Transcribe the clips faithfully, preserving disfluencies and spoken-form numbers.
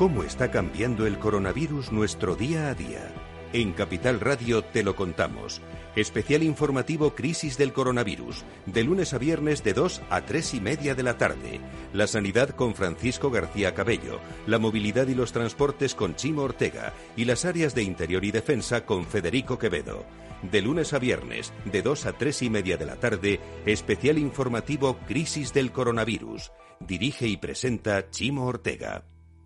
¿Cómo está cambiando el coronavirus nuestro día a día? En Capital Radio te lo contamos. Especial informativo Crisis del Coronavirus, de lunes a viernes de dos a tres y media de la tarde. La sanidad con Francisco García Cabello, la movilidad y los transportes con Chimo Ortega y las áreas de interior y defensa con Federico Quevedo. De lunes a viernes, de dos a tres y media de la tarde, especial informativo Crisis del Coronavirus. Dirige y presenta Chimo Ortega.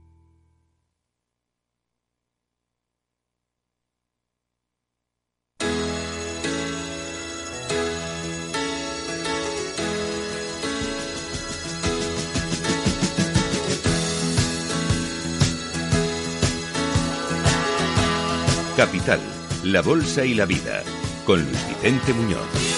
Capital, la Bolsa y la Vida, con Luis Vicente Muñoz.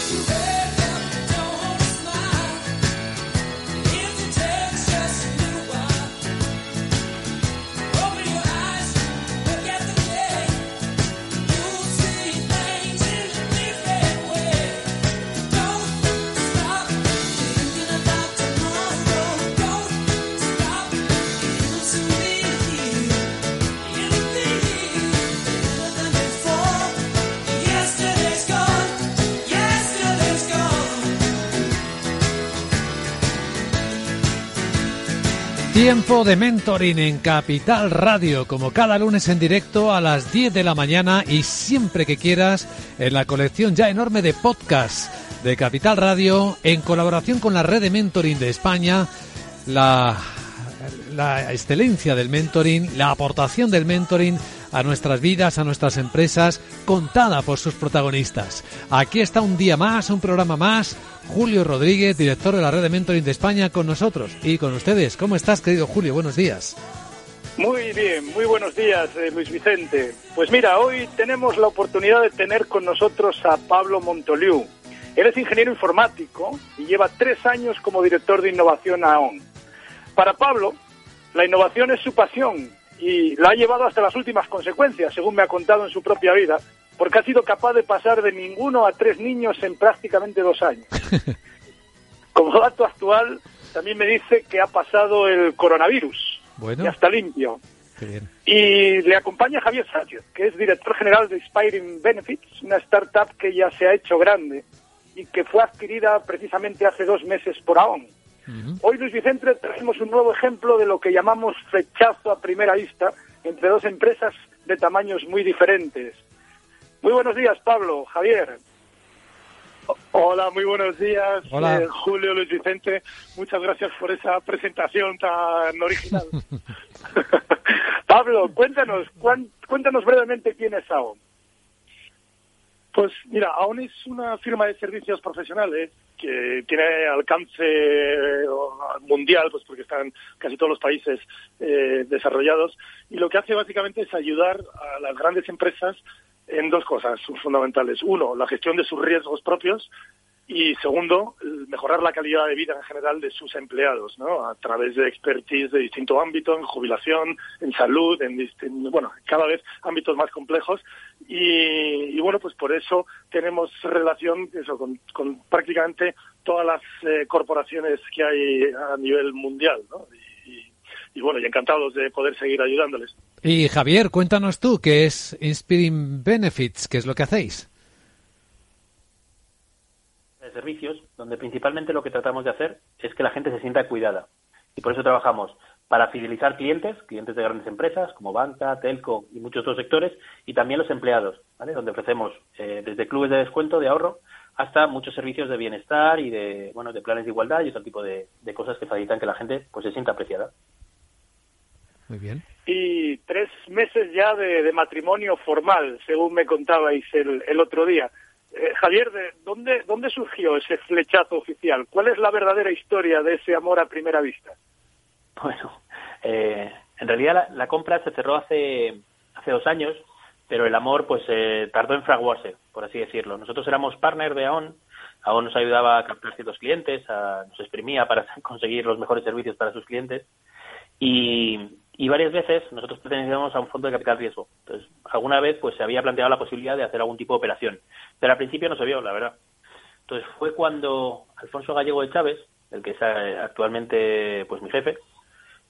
Tiempo de mentoring en Capital Radio, como cada lunes en directo a las diez de la mañana y siempre que quieras en la colección ya enorme de podcasts de Capital Radio en colaboración con la red de mentoring de España, la, la excelencia del mentoring, la aportación del mentoring a nuestras vidas, a nuestras empresas, contada por sus protagonistas. Aquí está un día más, un programa más. Julio Rodríguez, director de la red de mentoring de España, con nosotros y con ustedes. ¿Cómo estás, querido Julio? Buenos días. Muy bien, muy buenos días, eh, Luis Vicente. Pues mira, hoy tenemos la oportunidad de tener con nosotros a Pablo Montoliu. Él es ingeniero informático y lleva tres años como director de innovación a AON. Para Pablo, la innovación es su pasión y la ha llevado hasta las últimas consecuencias, según me ha contado en su propia vida, porque ha sido capaz de pasar de ninguno a tres niños en prácticamente dos años. Como dato actual, también me dice que ha pasado el coronavirus, bueno, ya está limpio. Qué bien. Y le acompaña Javier Sánchez, que es director general de Inspiring Benefits, una startup que ya se ha hecho grande y que fue adquirida precisamente hace dos meses por AON. Uh-huh. Hoy, Luis Vicente, traemos un nuevo ejemplo de lo que llamamos flechazo a primera vista entre dos empresas de tamaños muy diferentes. Muy buenos días, Pablo, Javier. Hola, muy buenos días, Hola. Eh, Julio, Luis Vicente. Muchas gracias por esa presentación tan original. Pablo, cuéntanos, cuán, cuéntanos brevemente quién es AON. Pues mira, AON es una firma de servicios profesionales que tiene alcance mundial, pues porque están casi todos los países eh, desarrollados, y lo que hace básicamente es ayudar a las grandes empresas en dos cosas fundamentales. Uno, la gestión de sus riesgos propios y segundo, mejorar la calidad de vida en general de sus empleados, ¿no? A través de expertise de distinto ámbito, en jubilación, en salud, en, en bueno, cada vez ámbitos más complejos y, y bueno, pues por eso tenemos relación eso con, con prácticamente todas las eh, corporaciones que hay a nivel mundial, ¿no? Y, y bueno, y encantados de poder seguir ayudándoles. Y Javier, cuéntanos tú, ¿qué es Inspiring Benefits? ¿Qué es lo que hacéis? De servicios, donde principalmente lo que tratamos de hacer es que la gente se sienta cuidada. Y por eso trabajamos para fidelizar clientes, clientes de grandes empresas como banca, telco y muchos otros sectores, y también los empleados, ¿vale? Donde ofrecemos eh, desde clubes de descuento, de ahorro, hasta muchos servicios de bienestar y de bueno de planes de igualdad y otro tipo de, de cosas que facilitan que la gente pues se sienta apreciada. Muy bien. Y tres meses ya de, de matrimonio formal, según me contabais el, el otro día. Eh, Javier, ¿de dónde, ¿dónde surgió ese flechazo oficial? ¿Cuál es la verdadera historia de ese amor a primera vista? Bueno, eh, en realidad la, la compra se cerró hace hace dos años, pero el amor pues eh, tardó en fraguarse, por así decirlo. Nosotros éramos partner de AON, AON nos ayudaba a captar ciertos clientes, a, nos exprimía para conseguir los mejores servicios para sus clientes y... Y varias veces nosotros pertenecíamos a un fondo de capital riesgo. Entonces, alguna vez pues se había planteado la posibilidad de hacer algún tipo de operación. Pero al principio no se vio, la verdad. Entonces fue cuando Alfonso Gallego de Chávez, el que es actualmente pues mi jefe,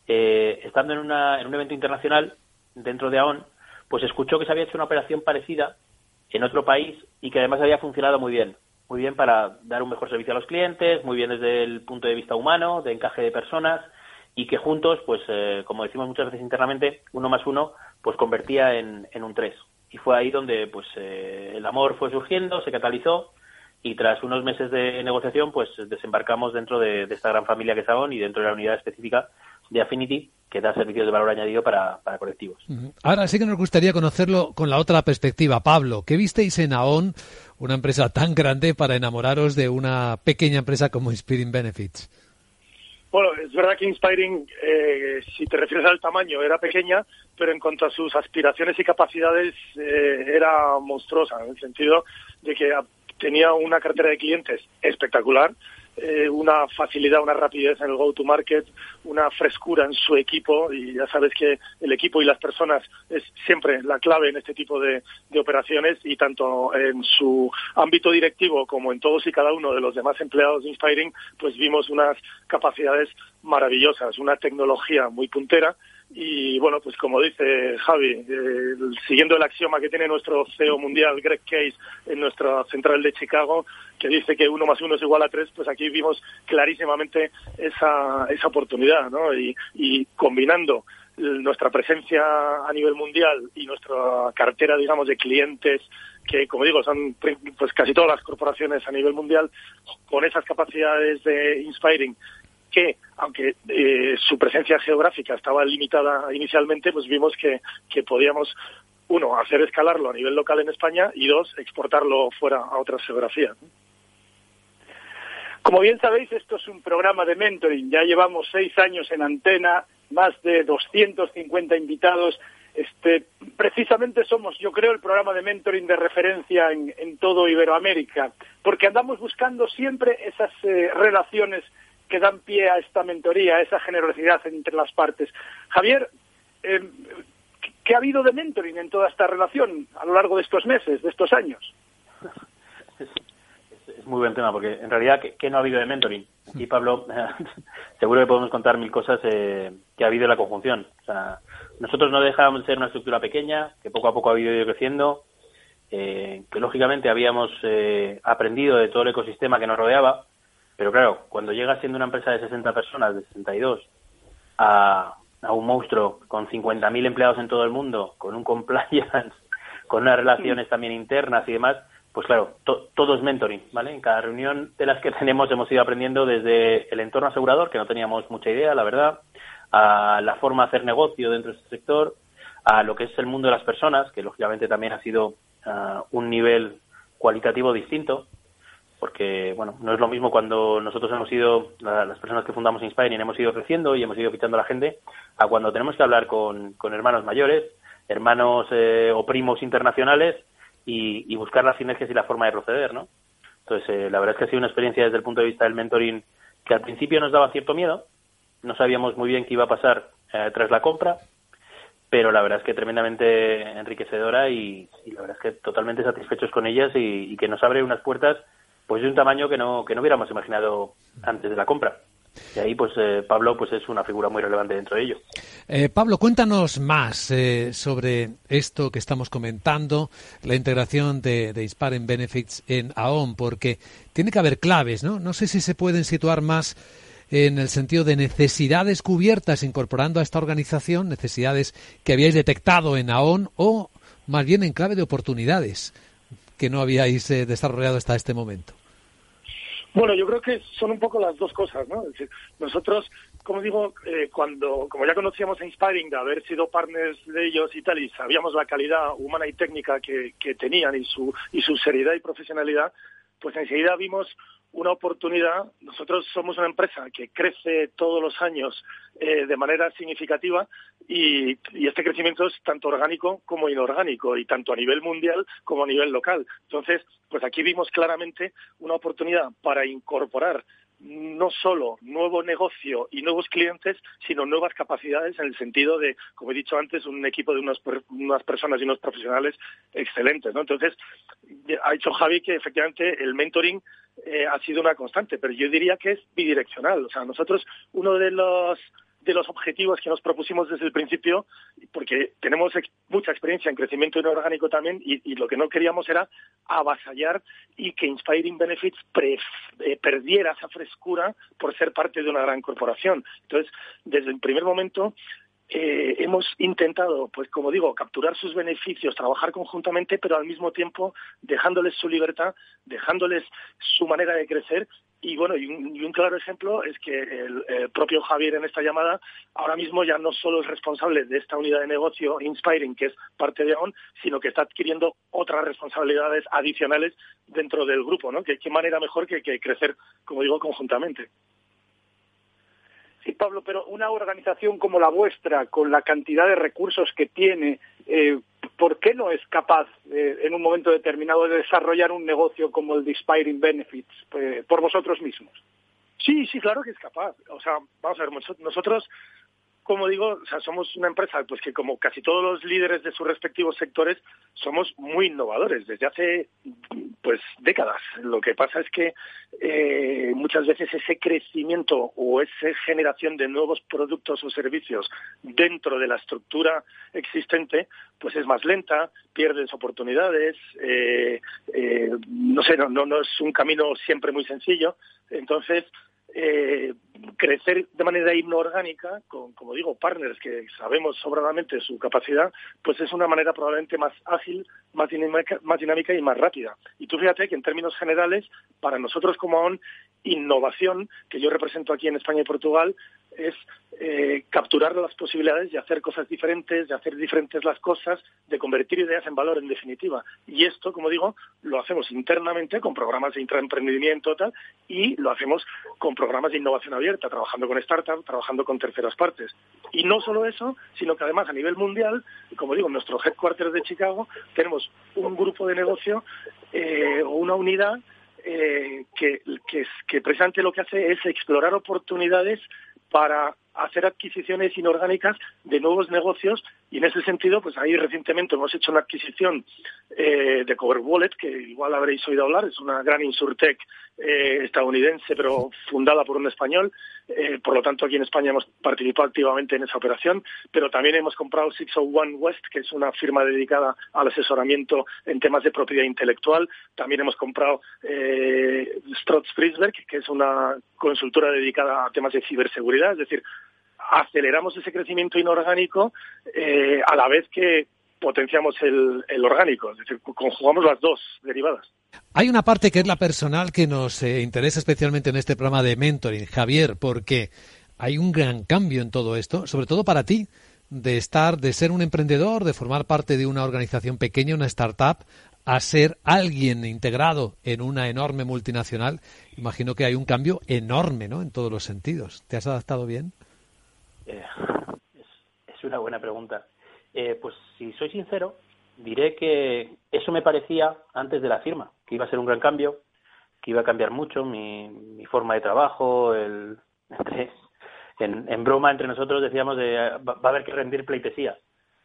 eh, estando en, una, en un evento internacional dentro de AON, pues escuchó que se había hecho una operación parecida en otro país y que además había funcionado muy bien. Muy bien para dar un mejor servicio a los clientes, muy bien desde el punto de vista humano, de encaje de personas, y que juntos, pues eh, como decimos muchas veces internamente, uno más uno, pues convertía en, en un tres. Y fue ahí donde pues eh, el amor fue surgiendo, se catalizó, y tras unos meses de negociación, pues desembarcamos dentro de, de esta gran familia que es AON y dentro de la unidad específica de Affinity, que da servicios de valor añadido para, para colectivos. Ahora sí que nos gustaría conocerlo con la otra perspectiva. Pablo, ¿qué visteis en AON, una empresa tan grande, para enamoraros de una pequeña empresa como Inspiring Benefits? Bueno, es verdad que Inspiring, eh, si te refieres al tamaño, era pequeña, pero en cuanto a sus aspiraciones y capacidades, eh, era monstruosa, en el sentido de que tenía una cartera de clientes espectacular, eh, una facilidad, una rapidez en el go-to-market, una frescura en su equipo, y ya sabes que el equipo y las personas es siempre la clave en este tipo de, de operaciones, y tanto en su ámbito directivo como en todos y cada uno de los demás empleados de Inspiring, pues vimos unas capacidades maravillosas, una tecnología muy puntera. Y bueno, pues como dice Javi, eh, siguiendo el axioma que tiene nuestro C E O mundial, Greg Case, en nuestra central de Chicago, que dice que uno más uno es igual a tres, pues aquí vimos clarísimamente esa, esa oportunidad, ¿no? Y, y combinando nuestra presencia a nivel mundial y nuestra cartera, digamos, de clientes, que, como digo, son pues casi todas las corporaciones a nivel mundial, con esas capacidades de Inspiring, que, aunque eh, su presencia geográfica estaba limitada inicialmente, pues vimos que, que podíamos, uno, hacer escalarlo a nivel local en España, y dos, exportarlo fuera a otras geografías. Como bien sabéis, esto es un programa de mentoring. Ya llevamos seis años en antena, más de doscientos cincuenta invitados. Este, precisamente somos, yo creo, el programa de mentoring de referencia en, en todo Iberoamérica, porque andamos buscando siempre esas eh, relaciones que dan pie a esta mentoría, a esa generosidad entre las partes. Javier, eh, ¿qué ha habido de mentoring en toda esta relación a lo largo de estos meses, de estos años? Es, es, es muy buen tema, porque en realidad, ¿qué, qué no ha habido de mentoring? Y Pablo, seguro que podemos contar mil cosas eh, que ha habido en la conjunción. O sea, nosotros no dejábamos de ser una estructura pequeña, que poco a poco ha ido creciendo, eh, que lógicamente habíamos eh, aprendido de todo el ecosistema que nos rodeaba. Pero claro, cuando llegas siendo una empresa de sesenta personas, de sesenta y dos, a, a un monstruo con cincuenta mil empleados en todo el mundo, con un compliance, con unas relaciones también internas y demás, pues claro, to, todo es mentoring, ¿vale? En cada reunión de las que tenemos hemos ido aprendiendo desde el entorno asegurador, que no teníamos mucha idea, la verdad, a la forma de hacer negocio dentro de este sector, a lo que es el mundo de las personas, que lógicamente también ha sido uh, un nivel cualitativo distinto, porque, bueno, no es lo mismo cuando nosotros hemos ido, las personas que fundamos Inspiring, hemos ido creciendo y hemos ido fichando a la gente, a cuando tenemos que hablar con, con hermanos mayores, hermanos eh, o primos internacionales y, y buscar las sinergias y la forma de proceder, ¿no? Entonces, eh, la verdad es que ha sido una experiencia desde el punto de vista del mentoring que al principio nos daba cierto miedo, no sabíamos muy bien qué iba a pasar eh, tras la compra, pero la verdad es que tremendamente enriquecedora y, y la verdad es que totalmente satisfechos con ellas y, y que nos abre unas puertas pues de un tamaño que no que no hubiéramos imaginado antes de la compra. Y ahí, pues, eh, Pablo pues es una figura muy relevante dentro de ello. Eh, Pablo, cuéntanos más eh, sobre esto que estamos comentando, la integración de, de Inspiring Benefits en AON, porque tiene que haber claves, ¿no? No sé si se pueden situar más en el sentido de necesidades cubiertas incorporando a esta organización, necesidades que habíais detectado en AON, o más bien en clave de oportunidades que no habíais eh, desarrollado hasta este momento. Bueno, yo creo que son un poco las dos cosas, ¿no? Es decir, nosotros, como digo, eh, cuando, como ya conocíamos a Inspiring, de haber sido partners de ellos y tal, y sabíamos la calidad humana y técnica que, que tenían y su, y su seriedad y profesionalidad, pues enseguida vimos una oportunidad. Nosotros somos una empresa que crece todos los años eh, de manera significativa y, y este crecimiento es tanto orgánico como inorgánico y tanto a nivel mundial como a nivel local. Entonces, pues aquí vimos claramente una oportunidad para incorporar no solo nuevo negocio y nuevos clientes, sino nuevas capacidades en el sentido de, como he dicho antes, un equipo de unas, unas personas y unos profesionales excelentes, ¿no? Entonces, ha dicho Javi que efectivamente el mentoring eh, ha sido una constante, pero yo diría que es bidireccional. O sea, nosotros, uno de los de los objetivos que nos propusimos desde el principio, porque tenemos ex- mucha experiencia en crecimiento inorgánico también, y, y lo que no queríamos era avasallar y que Inspiring Benefits pre- eh, perdiera esa frescura por ser parte de una gran corporación. Entonces, desde el primer momento, Eh, hemos intentado, pues como digo, capturar sus beneficios, trabajar conjuntamente, pero al mismo tiempo dejándoles su libertad, dejándoles su manera de crecer. Y bueno, y un, y un claro ejemplo es que el, el propio Javier en esta llamada ahora mismo ya no solo es responsable de esta unidad de negocio Inspiring, que es parte de AON, sino que está adquiriendo otras responsabilidades adicionales dentro del grupo, ¿no? Que qué manera mejor que, que crecer, como digo, conjuntamente. Sí, Pablo, pero una organización como la vuestra, con la cantidad de recursos que tiene, eh, ¿por qué no es capaz eh, en un momento determinado de desarrollar un negocio como el de Inspiring Benefits eh, por vosotros mismos? Sí, sí, claro que es capaz. O sea, vamos a ver, nosotros, como digo, o sea, somos una empresa pues que, como casi todos los líderes de sus respectivos sectores, somos muy innovadores desde hace pues décadas. Lo que pasa es que eh, muchas veces ese crecimiento o esa generación de nuevos productos o servicios dentro de la estructura existente pues es más lenta, pierdes oportunidades, eh, eh, no sé, no, no, no es un camino siempre muy sencillo. Entonces, Eh, crecer de manera inorgánica, con, como digo, partners que sabemos sobradamente su capacidad, pues es una manera probablemente más ágil, más dinámica, más dinámica y más rápida. Y tú fíjate que en términos generales, para nosotros como AON, innovación, que yo represento aquí en España y Portugal, es eh, capturar las posibilidades de hacer cosas diferentes, de hacer diferentes las cosas, de convertir ideas en valor, en definitiva. Y esto, como digo, lo hacemos internamente con programas de intraemprendimiento tal, y lo hacemos con programas de innovación abierta, trabajando con startups, trabajando con terceras partes. Y no solo eso, sino que además a nivel mundial, como digo, en nuestro headquarters de Chicago, tenemos un grupo de negocio eh, o una unidad eh, que, que, que precisamente lo que hace es explorar oportunidades para hacer adquisiciones inorgánicas de nuevos negocios, y en ese sentido, pues ahí recientemente hemos hecho una adquisición eh, de Cover Wallet, que igual habréis oído hablar, es una gran insurtech eh, estadounidense, pero fundada por un español, eh, por lo tanto aquí en España hemos participado activamente en esa operación, pero también hemos comprado seis oh one West, que es una firma dedicada al asesoramiento en temas de propiedad intelectual. También hemos comprado eh, Strotz Friedberg, que es una consultora dedicada a temas de ciberseguridad, es decir, aceleramos ese crecimiento inorgánico eh, a la vez que potenciamos el, el orgánico, es decir, conjugamos las dos derivadas. Hay una parte que es la personal que nos eh, interesa especialmente en este programa de mentoring, Javier, porque hay un gran cambio en todo esto, sobre todo para ti, de estar, de ser un emprendedor, de formar parte de una organización pequeña, una startup, a ser alguien integrado en una enorme multinacional. Imagino que hay un cambio enorme, ¿no?, en todos los sentidos. ¿Te has adaptado bien? Eh, es, es una buena pregunta. Eh, pues si soy sincero, diré que eso me parecía antes de la firma, que iba a ser un gran cambio, que iba a cambiar mucho mi, mi forma de trabajo. El, entre, en, en broma entre nosotros decíamos de va, va a haber que rendir pleitesía.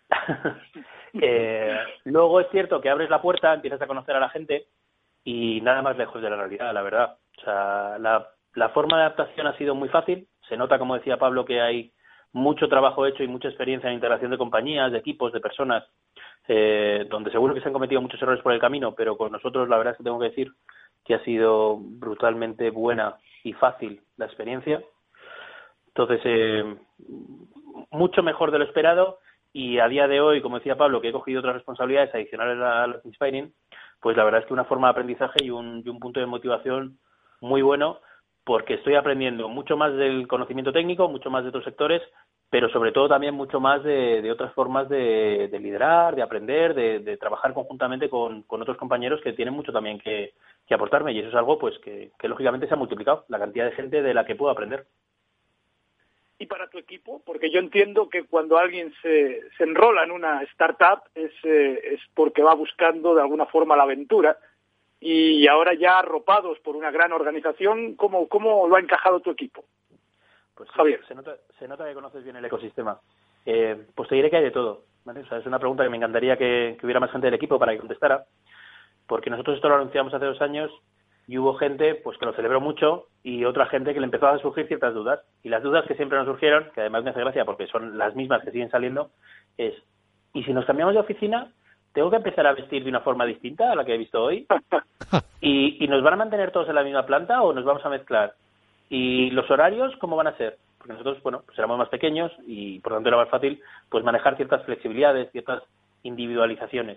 eh, luego es cierto que abres la puerta, empiezas a conocer a la gente y nada más lejos de la realidad, la verdad. O sea, la, la forma de adaptación ha sido muy fácil. Se nota, como decía Pablo, que hay mucho trabajo hecho y mucha experiencia en integración de compañías, de equipos, de personas, eh, donde seguro que se han cometido muchos errores por el camino, pero con nosotros la verdad es que tengo que decir que ha sido brutalmente buena y fácil la experiencia. Entonces, eh, mucho mejor de lo esperado, y a día de hoy, como decía Pablo, que he cogido otras responsabilidades adicionales a los Inspiring, pues la verdad es que una forma de aprendizaje y un, y un punto de motivación muy bueno, porque estoy aprendiendo mucho más del conocimiento técnico, mucho más de otros sectores, pero sobre todo también mucho más de, de otras formas de, de liderar, de aprender, de, de trabajar conjuntamente con, con otros compañeros que tienen mucho también que, que aportarme, y eso es algo pues que, que lógicamente se ha multiplicado, la cantidad de gente de la que puedo aprender. Y para tu equipo, porque yo entiendo que cuando alguien se, se enrola en una startup es, eh, es porque va buscando de alguna forma la aventura. Y ahora ya arropados por una gran organización, ¿cómo, cómo lo ha encajado tu equipo? Pues sí, Javier. Se nota, se nota que conoces bien el ecosistema. Eh, pues te diré que hay de todo, ¿vale? O sea, es una pregunta que me encantaría que, que hubiera más gente del equipo para que contestara, porque nosotros esto lo anunciamos hace dos años y hubo gente pues que lo celebró mucho y otra gente que le empezó a surgir ciertas dudas. Y las dudas que siempre nos surgieron, que además me hace gracia porque son las mismas que siguen saliendo, es, ¿y si nos cambiamos de oficina, tengo que empezar a vestir de una forma distinta a la que he visto hoy? ¿Y, y nos van a mantener todos en la misma planta o nos vamos a mezclar? ¿Y los horarios cómo van a ser? Porque nosotros, bueno, pues éramos más pequeños y por lo tanto era más fácil pues manejar ciertas flexibilidades, ciertas individualizaciones.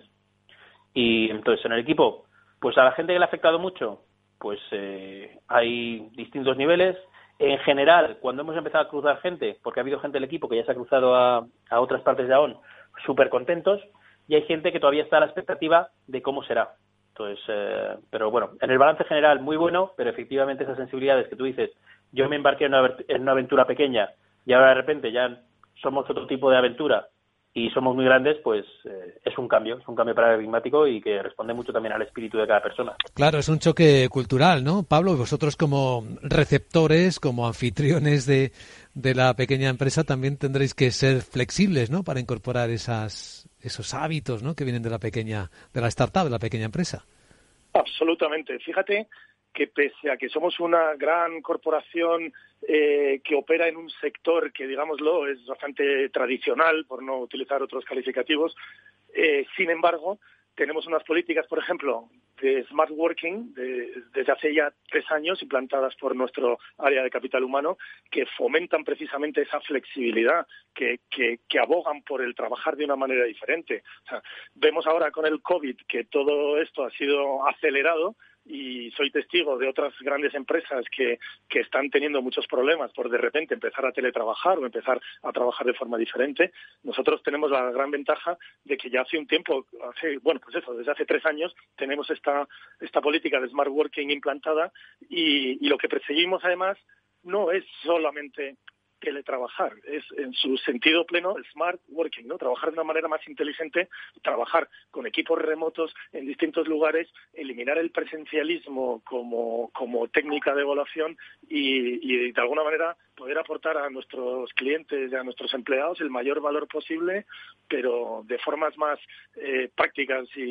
Y entonces en el equipo, pues a la gente que le ha afectado mucho, pues eh, hay distintos niveles. En general, cuando hemos empezado a cruzar gente, porque ha habido gente del equipo que ya se ha cruzado a, a otras partes de AON, súper contentos, y hay gente que todavía está a la expectativa de cómo será. Entonces, eh, pero bueno, en el balance general muy bueno, pero efectivamente esas sensibilidades que tú dices, yo me embarqué en una, en una aventura pequeña y ahora de repente ya somos otro tipo de aventura y somos muy grandes, pues eh, es un cambio, es un cambio paradigmático y que responde mucho también al espíritu de cada persona. Claro, es un choque cultural, ¿no, Pablo? Y vosotros como receptores, como anfitriones de, de la pequeña empresa también tendréis que ser flexibles, ¿no? Para incorporar esas, esos hábitos, ¿no? Que vienen de la pequeña, de la startup, de la pequeña empresa. Absolutamente. Fíjate que pese a que somos una gran corporación eh, que opera en un sector que, digámoslo, es bastante tradicional, por no utilizar otros calificativos, eh, sin embargo, tenemos unas políticas, por ejemplo, de Smart Working, de, desde hace ya tres años, implantadas por nuestro área de capital humano, que fomentan precisamente esa flexibilidad, que, que, que abogan por el trabajar de una manera diferente. O sea, vemos ahora con el COVID que todo esto ha sido acelerado, y soy testigo de otras grandes empresas que, que están teniendo muchos problemas por de repente empezar a teletrabajar o empezar a trabajar de forma diferente. Nosotros tenemos la gran ventaja de que ya hace un tiempo, hace, bueno, pues eso, desde hace tres años tenemos esta, esta política de Smart Working implantada y, y lo que perseguimos además no es solamente teletrabajar, es en su sentido pleno smart working, ¿no? Trabajar de una manera más inteligente, trabajar con equipos remotos en distintos lugares, eliminar el presencialismo como, como técnica de evaluación y, y de alguna manera poder aportar a nuestros clientes y a nuestros empleados el mayor valor posible, pero de formas más eh, prácticas y,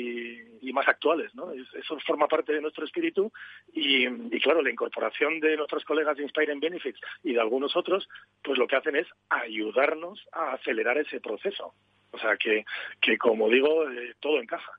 y, y más actuales, ¿no? Eso forma parte de nuestro espíritu y, y claro, la incorporación de nuestros colegas de Inspiring Benefits y de algunos otros, pues lo que hacen es ayudarnos a acelerar ese proceso. O sea que, que como digo, eh, todo encaja.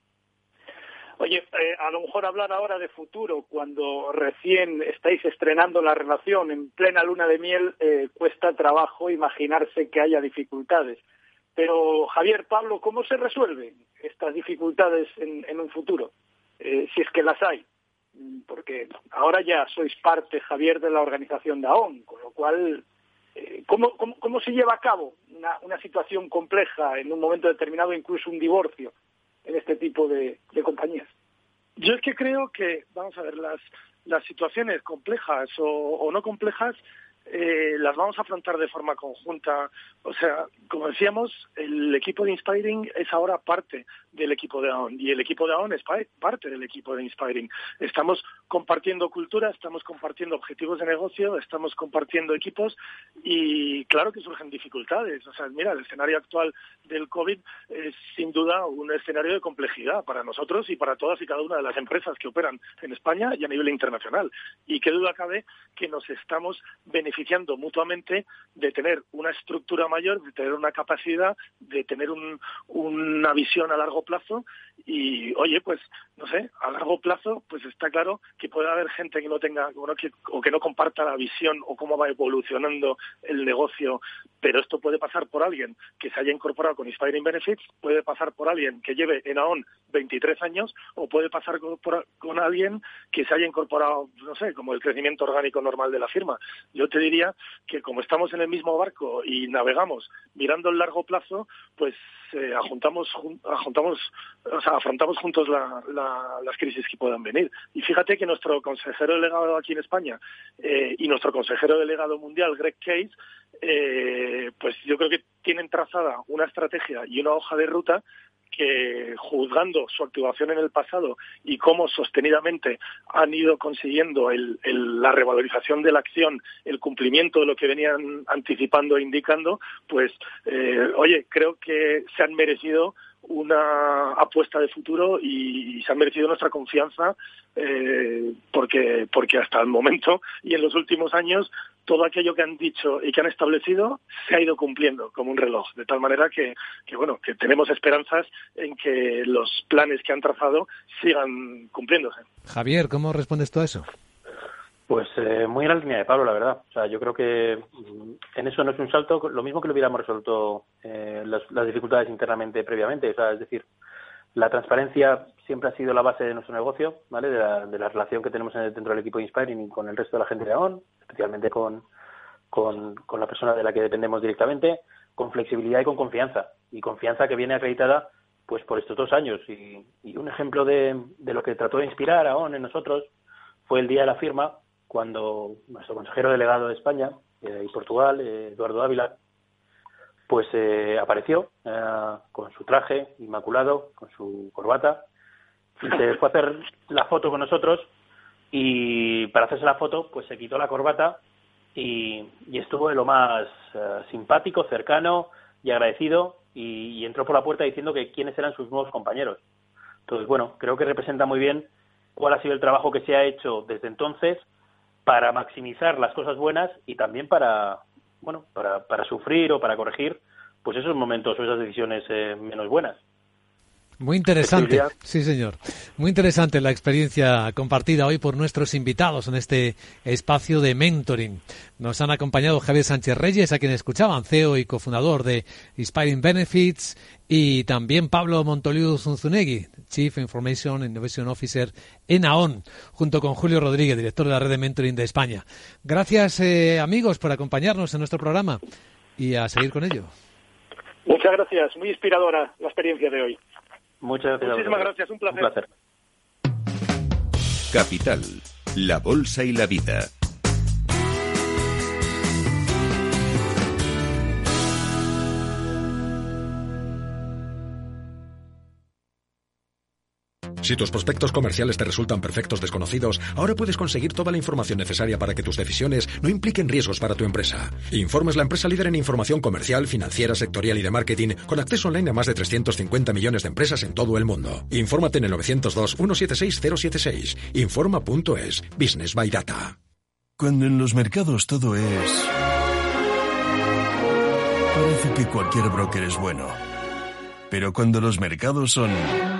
Oye, eh, a lo mejor hablar ahora de futuro, cuando recién estáis estrenando la relación en plena luna de miel, eh, cuesta trabajo imaginarse que haya dificultades. Pero, Javier, Pablo, ¿cómo se resuelven estas dificultades en, en un futuro? Eh, si es que las hay. Porque ahora ya sois parte, Javier, de la organización de AON, con lo cual, eh, ¿cómo, cómo, ¿cómo se lleva a cabo una, una situación compleja en un momento determinado, incluso un divorcio, en este tipo de, de compañías? Yo es que creo que, vamos a ver, las, las situaciones complejas o, o no complejas eh, las vamos a afrontar de forma conjunta. O sea, como decíamos, el equipo de Inspiring es ahora parte del equipo de AON y el equipo de AON es parte del equipo de Inspiring. Estamos compartiendo cultura, estamos compartiendo objetivos de negocio, estamos compartiendo equipos y claro que surgen dificultades. O sea, mira, el escenario actual del COVID es sin duda un escenario de complejidad para nosotros y para todas y cada una de las empresas que operan en España y a nivel internacional. Y qué duda cabe que nos estamos beneficiando mutuamente de tener una estructura mayor, de tener una capacidad, de tener un, una visión a largo plazo y, oye, pues, no sé, a largo plazo, pues está claro que puede haber gente que no tenga o, no, que, o que no comparta la visión o cómo va evolucionando el negocio, pero esto puede pasar por alguien que se haya incorporado con Inspiring Benefits, puede pasar por alguien que lleve en AON veintitrés años o puede pasar con, por, con alguien que se haya incorporado, no sé, como el crecimiento orgánico normal de la firma. Yo te diría que como estamos en el mismo barco y navegamos mirando el largo plazo, pues eh, ajuntamos, ajuntamos, o sea, afrontamos juntos la, la, las crisis que puedan venir. Y fíjate que nuestro consejero delegado aquí en España eh, y nuestro consejero delegado mundial, Greg Case, eh, pues yo creo que tienen trazada una estrategia y una hoja de ruta que, juzgando su actuación en el pasado y cómo sostenidamente han ido consiguiendo el, el, la revalorización de la acción, el cumplimiento de lo que venían anticipando e indicando, pues, eh, oye, creo que se han merecido una apuesta de futuro y, y se han merecido nuestra confianza eh, porque porque hasta el momento y en los últimos años todo aquello que han dicho y que han establecido se ha ido cumpliendo como un reloj, de tal manera que, que bueno, que tenemos esperanzas en que los planes que han trazado sigan cumpliéndose. Javier, ¿cómo respondes tú a eso? Pues eh, muy en la línea de Pablo, la verdad. O sea, yo creo que en eso no es un salto, lo mismo que lo hubiéramos resuelto eh, las, las dificultades internamente previamente. O sea, es decir, la transparencia siempre ha sido la base de nuestro negocio, ¿vale? De la, de la relación que tenemos dentro del equipo de Inspiring y con el resto de la gente de AON, especialmente con, con, con la persona de la que dependemos directamente, con flexibilidad y con confianza. Y confianza que viene acreditada pues por estos dos años. Y, y un ejemplo de, de lo que trató de inspirar a AON en nosotros fue el día de la firma, cuando nuestro consejero delegado de España eh, y Portugal, eh, Eduardo Ávila, pues eh, apareció eh, con su traje inmaculado, con su corbata, y se fue a hacer la foto con nosotros, y para hacerse la foto pues se quitó la corbata y, y estuvo de lo más eh, simpático, cercano y agradecido, y, y entró por la puerta diciendo que quiénes eran sus nuevos compañeros. Entonces, bueno, creo que representa muy bien cuál ha sido el trabajo que se ha hecho desde entonces para maximizar las cosas buenas y también para, bueno, para, para sufrir o para corregir pues esos momentos o esas decisiones eh, menos buenas. Muy interesante, sí señor. Muy interesante la experiencia compartida hoy por nuestros invitados en este espacio de mentoring. Nos han acompañado Javier Sánchez Reyes, a quien escuchaban, C E O y cofundador de Inspiring Benefits, y también Pablo Montoliu Zunzunegui, Chief Information Innovation Officer en AON, junto con Julio Rodríguez, director de la red de mentoring de España. Gracias, eh, amigos, por acompañarnos en nuestro programa y a seguir con ello. Muchas gracias, muy inspiradora la experiencia de hoy. Muchas gracias. Muchísimas gracias, un placer. Un placer. Capital, la bolsa y la vida. Si tus prospectos comerciales te resultan perfectos desconocidos, ahora puedes conseguir toda la información necesaria para que tus decisiones no impliquen riesgos para tu empresa. Informa es la empresa líder en información comercial, financiera, sectorial y de marketing, con acceso online a más de trescientos cincuenta millones de empresas en todo el mundo. Infórmate en el novecientos dos, ciento setenta y seis, cero setenta y seis. Informa punto es. Business by Data. Cuando en los mercados todo es... Parece que cualquier broker es bueno. Pero cuando los mercados son...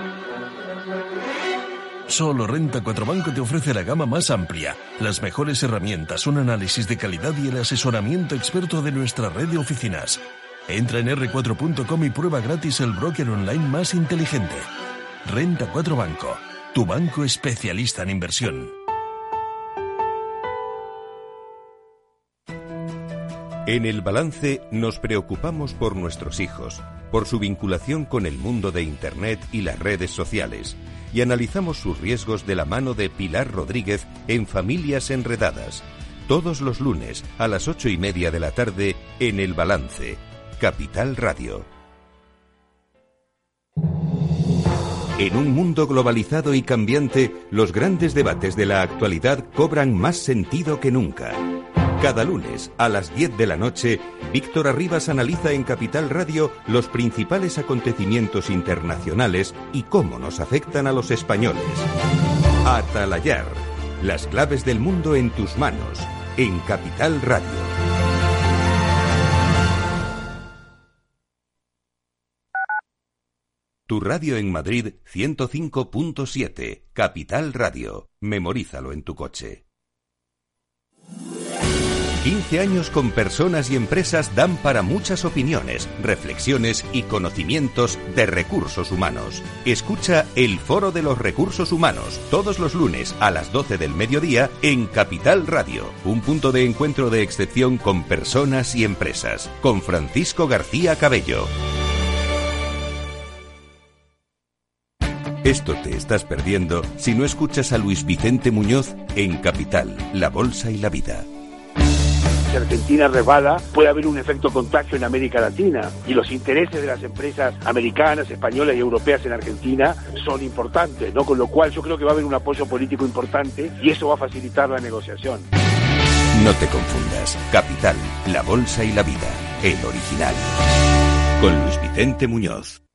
Solo Renta cuatro Banco te ofrece la gama más amplia, las mejores herramientas, un análisis de calidad y el asesoramiento experto de nuestra red de oficinas. Entra en erre cuatro punto com y prueba gratis el broker online más inteligente. Renta cuatro Banco, tu banco especialista en inversión. En El Balance nos preocupamos por nuestros hijos, por su vinculación con el mundo de Internet y las redes sociales, y analizamos sus riesgos de la mano de Pilar Rodríguez en Familias Enredadas, todos los lunes a las ocho y media de la tarde en El Balance, Capital Radio. En un mundo globalizado y cambiante, los grandes debates de la actualidad cobran más sentido que nunca. Cada lunes, a las diez de la noche, Víctor Arribas analiza en Capital Radio los principales acontecimientos internacionales y cómo nos afectan a los españoles. Atalayar, las claves del mundo en tus manos, en Capital Radio. Tu radio en Madrid, ciento cinco punto siete, Capital Radio. Memorízalo en tu coche. quince años con personas y empresas dan para muchas opiniones, reflexiones y conocimientos de recursos humanos. Escucha el Foro de los Recursos Humanos todos los lunes a las doce del mediodía en Capital Radio, un punto de encuentro de excepción con personas y empresas, con Francisco García Cabello. Esto te estás perdiendo si no escuchas a Luis Vicente Muñoz en Capital, la Bolsa y la Vida. Si Argentina resbala, puede haber un efecto contagio en América Latina y los intereses de las empresas americanas, españolas y europeas en Argentina son importantes, ¿no? Con lo cual yo creo que va a haber un apoyo político importante y eso va a facilitar la negociación. No te confundas. Capital, la Bolsa y la Vida, el original. Con Luis Vicente Muñoz.